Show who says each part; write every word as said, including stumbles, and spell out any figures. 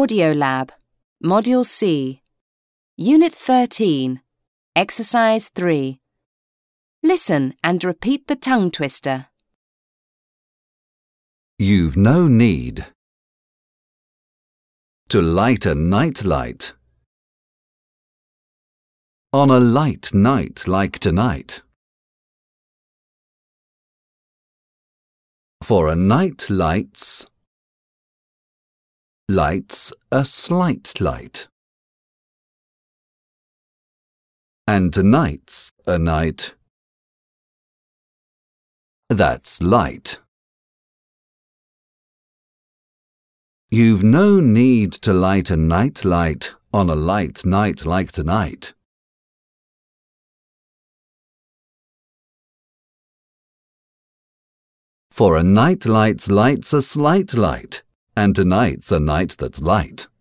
Speaker 1: Audiolab, Module C, Unit thirteen, Exercise three. Listen and repeat the tongue twister.
Speaker 2: You've no need to light a night light on a light night like tonight. For a night lights, lights a slight light. And tonight's a night that's light. You've no need to light a night light on a light night like tonight. For a night light's light's a slight light, and tonight's a night that's light.